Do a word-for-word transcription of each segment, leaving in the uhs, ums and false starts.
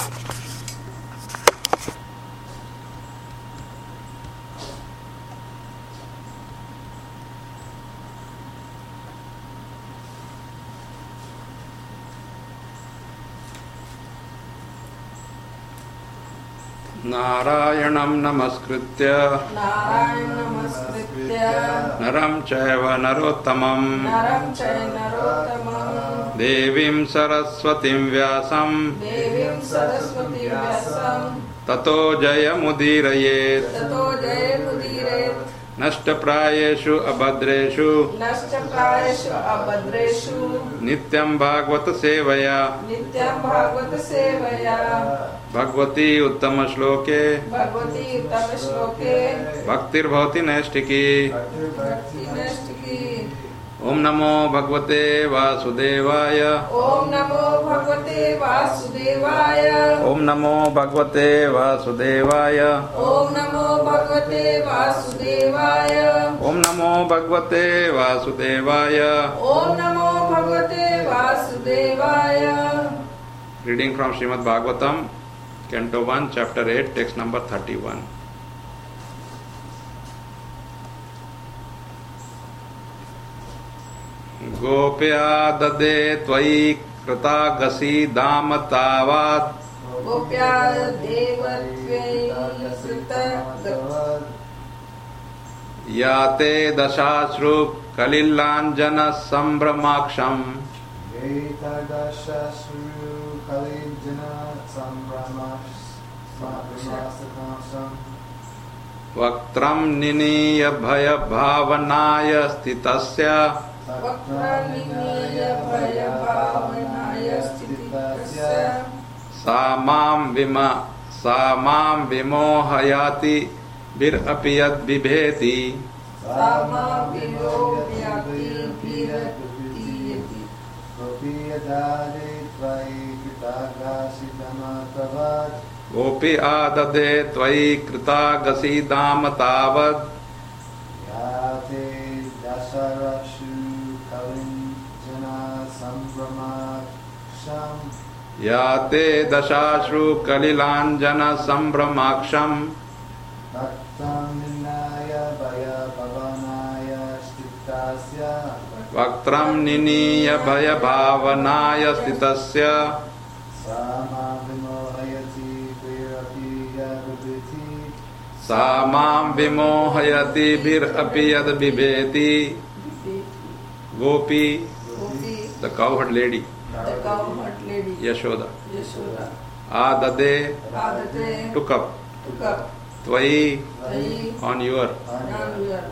नारायणं नमस्कृत्य नारायणं नमस्कृत्य नरं चैव नरोत्तमं नरं चैव नरोत्तमं देवीं सरस्वतीं व्यासं देवीं सरस्वतीं व्यासं ततो जयमुदीरयेत् ततो जयमुदीरयेत् नष्टप्रायेषु अभद्रेषु नष्टप्रायेषु अभद्रेषु नित्यं भागवत सेवया नित्यं भागवत सेवया भगवती उत्तम श्लोके भगवती उत्तम श्लोके भक्तिर्भवति नैष्टिकी भक्ति नैष्टिकी। ओम नमो भगवते वासुदेवाय ओम नमो भगवते वासुदेवाय ओम नमो भगवते वासुदेवाय ओम नमो भगवते वासुदेवाय ओम नमो भगवते वासुदेवाय ओम नमो भगवते वासुदेवाय। Reading from Srimad Bhagavatam, Canto one, Chapter eight, text number thirty-one. Gopya ददे त्वयि कृतागसी दाम तावात् गोप्या देव त्वयि याते दशाश्रु कलिलाञ्जन संभ्रमाक्षम् वक्त्रं निनीय भय भावनाय स्थितस्य सा मां विमा सा मां विमोहयाति बिरअपि यद् बिभेति गोपी आददे त्वयि कृतागसी दाम तावत् याते दशाश्रु कलिलाञ्जन संभ्रमाक्षम् वक्त्रं निनीय भय भावनाय स्थितस्य सा मां विमोहयति बिरअपि यद् बिभेति। गोपी, the cowherd lady, the cowherd lady Yashoda, Yashoda Adade, Adade took up, took up Twayi, Twayi on your, on your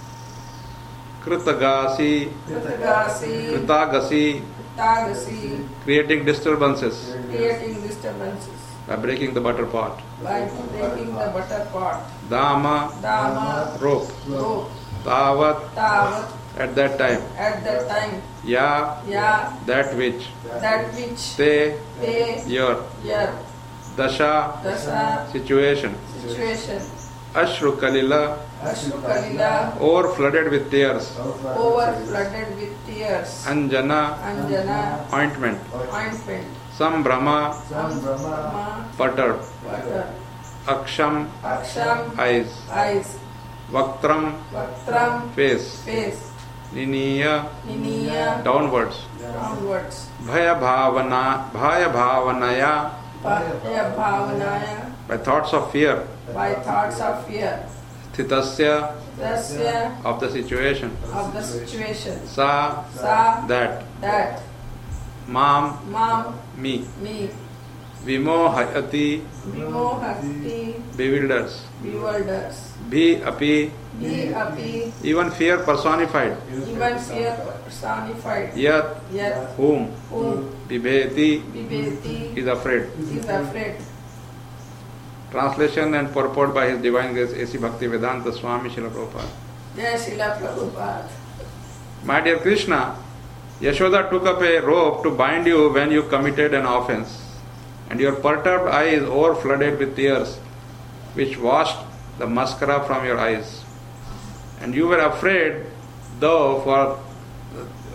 Kritagasi, Kritagasi Kritagasi, Kritagasi, creating disturbances creating disturbances by breaking the butter pot. by breaking the butter pot. Dama, Dama rope, rope Tavat, Tavat at that time, at that time Ya, Ya that which, that which Te, Te your, your Dasha, Dasa situation, situation Ashru Kalila, Ashrukalila over flooded with tears, over flooded with tears. Anjana, Anjana ointment, ointment. Sambrahma, Sambrahma perturbed, butter. Aksham, Aksham eyes, eyes. Vaktram, Vaktram face, face. Niniya, Niniya downwards, downwards. Bhaya Bhavana, Bhaya Bhavanaya, Bhaya Bhavanaya by thoughts of fear, by thoughts of fear. Thitasya, Tasya of the situation, of the situation. Sa, Sa that, that. Mam, Mam me, me. Vimohayati, Vimohati bewilders, bewilders. Bhi api, Be api even fear personified, even fear personified. Yat, Yet whom, whom Bibheti, Bibeti is afraid. is afraid. Translation and purport by His Divine Grace A C Bhaktivedanta Swami Srila Prabhupada. Jai Srila Prabhupada. My dear Krishna, Yashoda took up a rope to bind you when you committed an offense, and your perturbed eyes overflooded with tears, which washed the mascara from your eyes. And you were afraid, though, for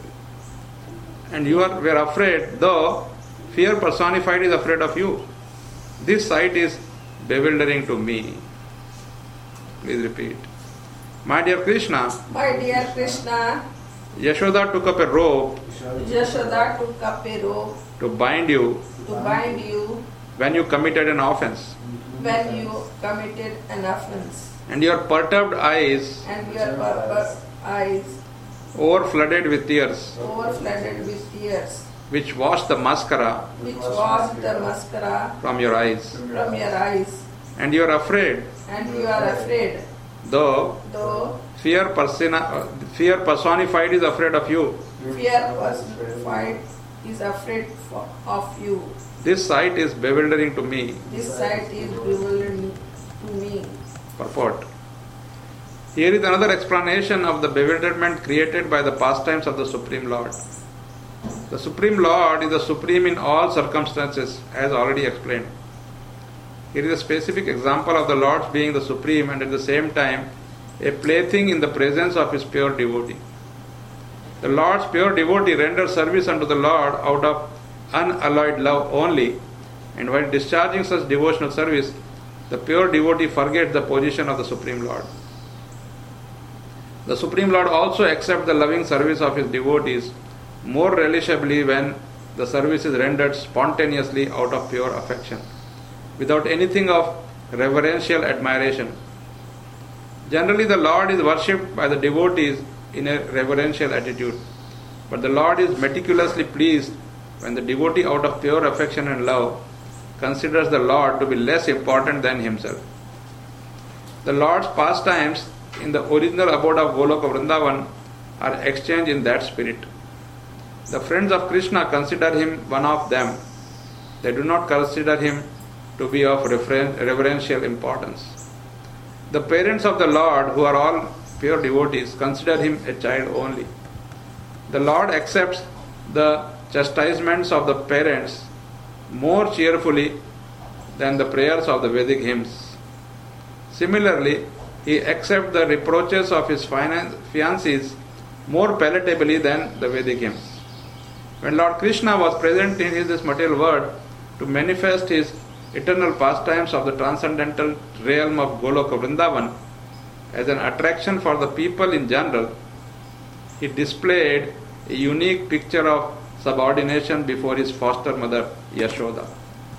and you are, were afraid, though fear personified is afraid of you. This sight is bewildering to me. Please repeat. My dear Krishna, My dear Krishna, Yashoda took up a rope Yashoda took up a rope to bind you to bind you when you committed an offense, when you committed an offense, and your perturbed eyes and your purpose eyes overflooded with tears, overflooded with tears, which washed the mascara which washed the mascara from your eyes. from your eyes, And you are afraid, and you are afraid, though though fear, persona, fear personified is afraid of you. fear personified is afraid for, of you. This sight is bewildering to me. This sight is bewildering to me. Purport. Here is another explanation of the bewilderment created by the pastimes of the Supreme Lord. The Supreme Lord is the supreme in all circumstances, as already explained. Here is a specific example of the Lord's being the supreme and at the same time a plaything in the presence of his pure devotee. The Lord's pure devotee renders service unto the Lord out of unalloyed love only, and while discharging such devotional service, the pure devotee forgets the position of the Supreme Lord. The Supreme Lord also accepts the loving service of his devotees more relishably when the service is rendered spontaneously out of pure affection, without anything of reverential admiration. Generally, the Lord is worshipped by the devotees in a reverential attitude, but the Lord is meticulously pleased when the devotee, out of pure affection and love, considers the Lord to be less important than himself. The Lord's pastimes in the original abode of Goloka Vrindavan are exchanged in that spirit. The friends of Krishna consider him one of them. They do not consider him to be of referen- reverential importance. The parents of the Lord, who are all pure devotees, consider him a child only. The Lord accepts the chastisements of the parents more cheerfully than the prayers of the Vedic hymns. Similarly, he accepts the reproaches of his fiancés more palatably than the Vedic hymns. When Lord Krishna was present in this material world to manifest his eternal pastimes of the transcendental realm of Goloka Vrindavan as an attraction for the people in general, he displayed a unique picture of subordination before his foster mother Yashoda.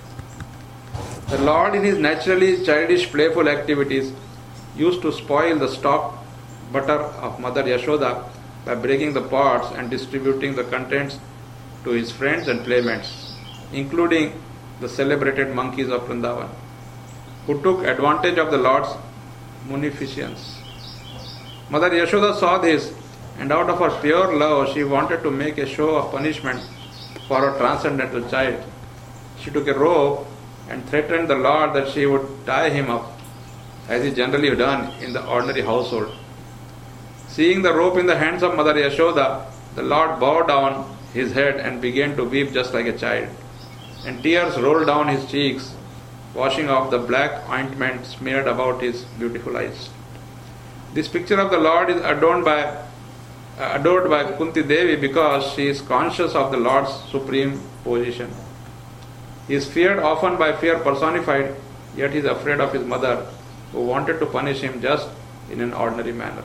The Lord, in his naturally childish playful activities, used to spoil the stock butter of Mother Yashoda by breaking the pots and distributing the contents to his friends and playmates, including the celebrated monkeys of Vrindavan, who took advantage of the Lord's munificence. Mother Yashoda saw this, and out of her pure love she wanted to make a show of punishment for her transcendental child. She took a rope and threatened the Lord that she would tie him up, as is generally done in the ordinary household. Seeing the rope in the hands of Mother Yashoda, the Lord bowed down his head and began to weep just like a child, and tears rolled down his cheeks, washing off the black ointment smeared about his beautiful eyes. This picture of the Lord is adorned by, uh, adored by Kunti Devi because she is conscious of the Lord's supreme position. He is feared often by fear personified, yet he is afraid of his mother, who wanted to punish him just in an ordinary manner.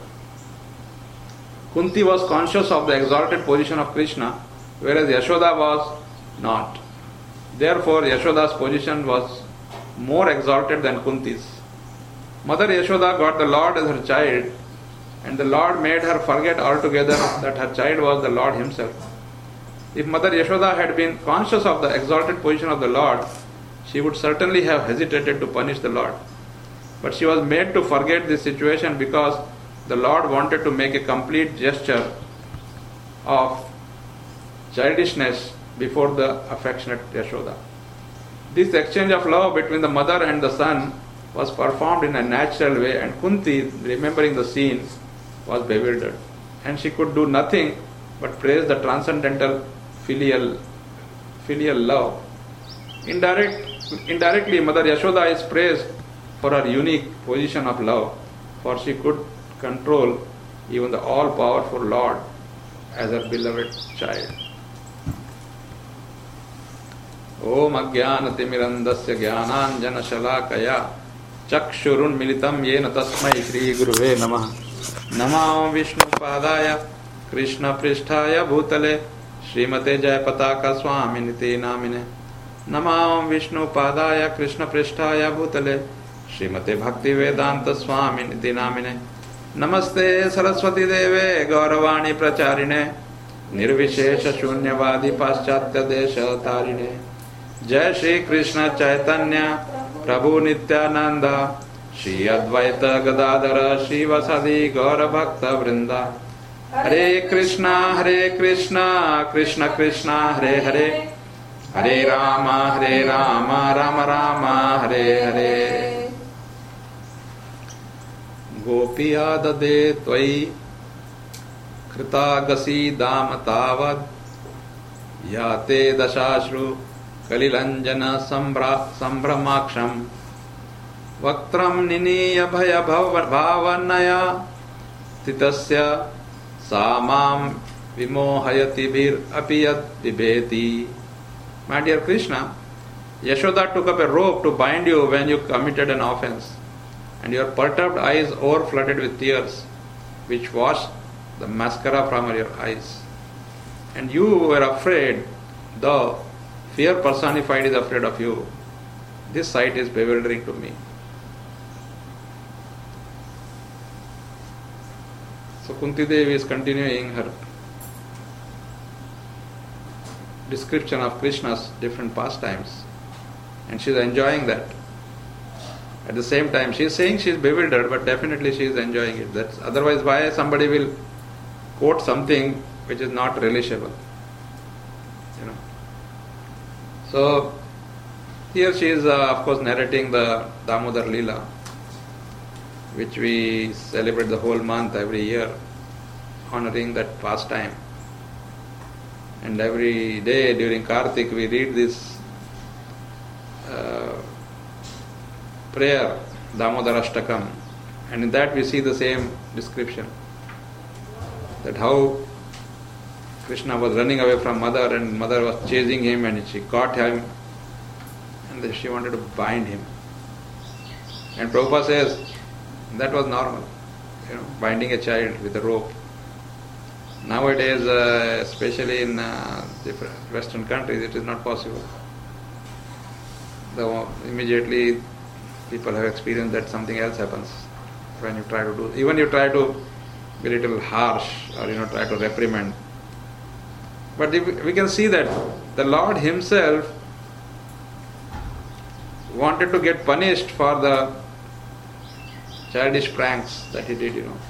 Kunti was conscious of the exalted position of Krishna, whereas Yashoda was not. Therefore, Yashoda's position was more exalted than Kunti's. Mother Yashoda got the Lord as her child, and the Lord made her forget altogether that her child was the Lord himself. If Mother Yashoda had been conscious of the exalted position of the Lord, she would certainly have hesitated to punish the Lord. But she was made to forget this situation because the Lord wanted to make a complete gesture of childishness before the affectionate Yashoda. This exchange of love between the mother and the son was performed in a natural way, and Kunti, remembering the scene, was bewildered, and she could do nothing but praise the transcendental filial filial love. Indirect, indirectly, Mother Yashoda is praised for her unique position of love, for she could control even the all-powerful Lord as her beloved child. Om Ajnanatimirandasya Jnananjanashalakaya Chakshurunmilitam Yena Tasmai Shri Guruve Namah. Namah Vishnu Padaya Krishna Pristhaya Bhutale Srimate Jayapataka Swaminiti Namine. Namah Vishnu Padaya Krishna Pristhaya Bhutale Srimate Bhakti Vedanta Swaminiti Namine. Namaste Saraswati Deve Gauravani Pracharine Nirvishesha Shunyavadi Paschatya Desha Tarine. Jai Shri Krishna Chaitanya Prabhu Nityananda Shri Advaita Gadadhara Shri Vasadi Gaura Bhakta Vrinda. Hare Krishna Hare Krishna Krishna Krishna Hare Hare Hare Rama Hare Rama Rama Rama Hare Hare. Gopiya dade tvai krita gasi dam tavad yate dashashru kalilanjana sambra sambramaksham vaktram niniya bhaya bhavanaya titasya samam vimohayati bir apiyat vibheti. My dear Krishna, Yashoda took up a rope to bind you when you committed an offense, and your perturbed eyes overflooded with tears, which washed the mascara from your eyes. And you were afraid, though fear personified is afraid of you. This sight is bewildering to me. So Kunti Devi is continuing her description of Krishna's different pastimes, and she is enjoying that. At the same time, she is saying she is bewildered, but definitely she is enjoying it. That's otherwise why somebody will quote something which is not relishable. You know. So here she is, uh, of course, narrating the Damodar Leela, which we celebrate the whole month every year, honoring that pastime. And every day during Kartik we read this uh, prayer, Damodar Ashtakam, and in that we see the same description, that how Krishna was running away from mother and mother was chasing him and she caught him and then she wanted to bind him. And Prabhupada says that was normal, you know, binding a child with a rope. Nowadays, uh, especially in uh, different Western countries, it is not possible. Though immediately people have experienced that something else happens when you try to do, even you try to be a little harsh or you know try to reprimand. But if we can see that the Lord Himself wanted to get punished for the childish pranks that He did, you know.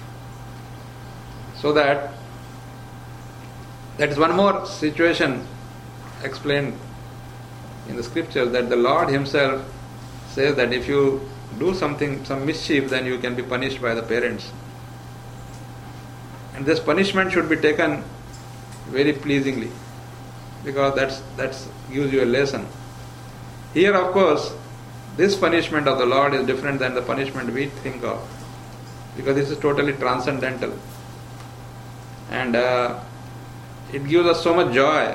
So that that is one more situation explained in the scriptures, that the Lord Himself says that if you do something, some mischief, then you can be punished by the parents. And this punishment should be taken very pleasingly, because that's that's gives you a lesson. Here, of course, this punishment of the Lord is different than the punishment we think of, because this is totally transcendental. And uh, it gives us so much joy.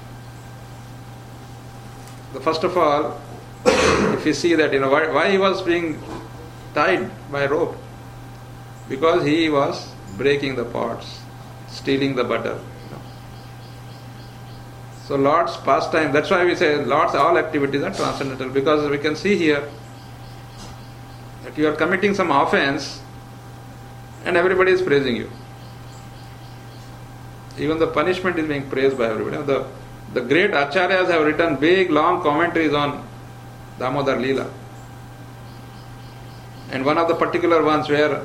The first of all, if you see that, you know, why, why he was being tied by rope? Because he was breaking the pots, stealing the butter. You know. So Lord's pastime, that's why we say Lord's all activities are transcendental, because we can see here that you are committing some offense and everybody is praising you. Even the punishment is being praised by everybody. The, the great acharyas have written big, long commentaries on Damodar Leela. And one of the particular ones where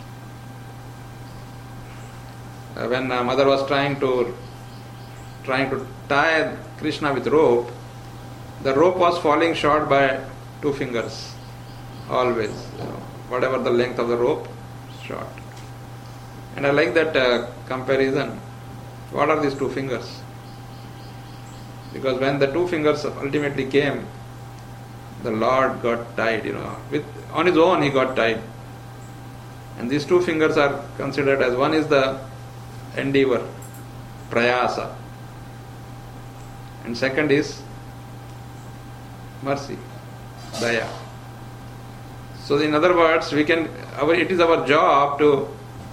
uh, when uh, mother was trying to trying to tie Krishna with rope, the rope was falling short by two fingers. Always. You know, whatever the length of the rope, short. And I like that uh, comparison. What are these two fingers? Because when the two fingers ultimately came, the Lord got tied, you know, with on his own he got tied. And these two fingers are considered as, one is the endeavor, prayasa, and second is mercy, daya. So in other words, we can, our, it is our job to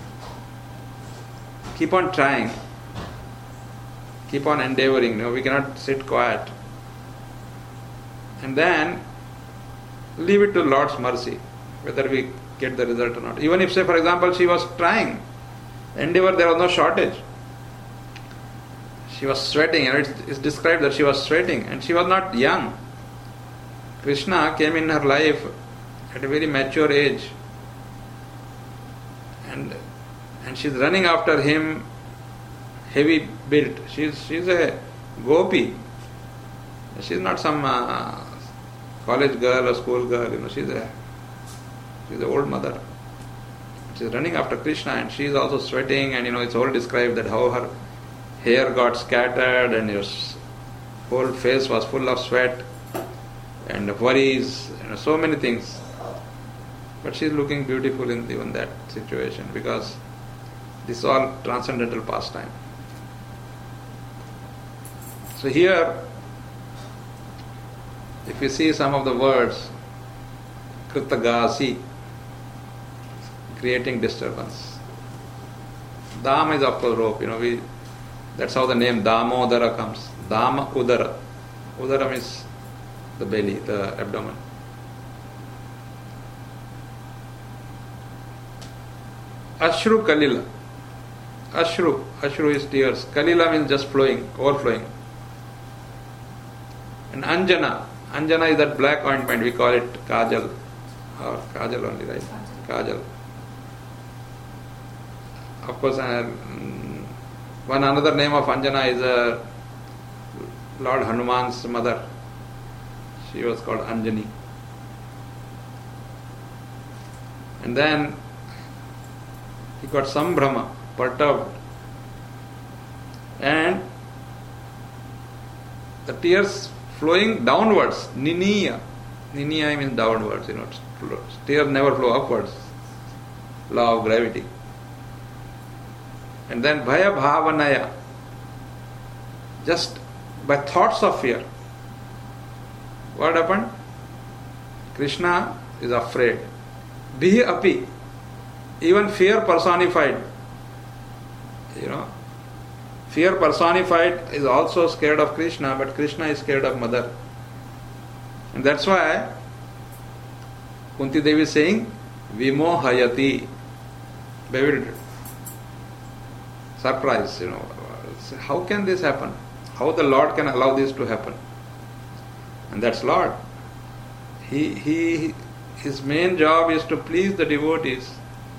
keep on trying, keep on endeavoring. You know, we cannot sit quiet. And then leave it to Lord's mercy, whether we get the result or not. Even if, say, for example, she was trying, endeavor, there was no shortage. She was sweating, and it's, it's described that she was sweating, and she was not young. Krishna came in her life at a very mature age, and and she's running after him, heavy built. She's she's a gopi. She's not some uh, college girl or school girl. You know, she's a she's an old mother. She's running after Krishna, and she's also sweating. And you know, it's all described that how her hair got scattered, and her whole face was full of sweat and worries, you know, so many things. But she's looking beautiful in even that situation, because this is all transcendental pastime. So here, if you see some of the words, Kritagasi, creating disturbance. Dam is of course rope, you know, we, that's how the name Damodara comes. Dama Udara. Udara means the belly, the abdomen. Ashru Kalila. Ashru. Ashru is tears. Kalila means just flowing, overflowing. And Anjana. Anjana is that black ointment, we call it Kajal. Or Kajal only, right? Kajal. Of course, uh, one another name of Anjana is uh, Lord Hanuman's mother. She was called Anjani. And then he got Sambrahma, perturbed. And the tears flowing downwards, Niniya. Niniya means downwards, you know, tears never flow upwards. Law of gravity. And then Bhaya Bhavanaya, just by thoughts of fear. What happened? Krishna is afraid. Bihi api, even fear personified. You know, fear personified is also scared of Krishna, but Krishna is scared of mother. And that's why Kunti Devi is saying, Vimohayati, bewildered. Surprise, you know. How can this happen? How the Lord can allow this to happen? And that's Lord. He, he, his main job is to please the devotees.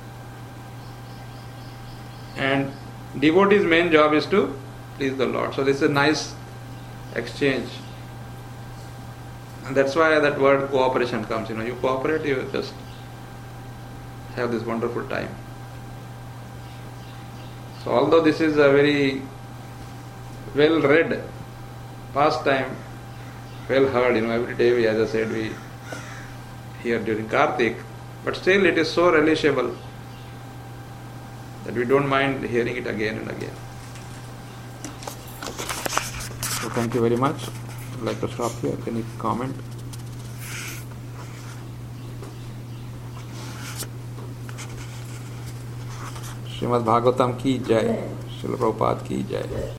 And devotees' main job is to please the Lord. So this is a nice exchange. And that's why that word cooperation comes. You know, you cooperate, you just have this wonderful time. So although this is a very well read pastime, well heard, you know, every day we, as I said, we hear during Kartik, but still it is so relishable that we don't mind hearing it again and again. So thank you very much. I'd like to stop here. Any comment? Shrimad Bhagavatam की जय, श्रील प्रभुपाद की जय.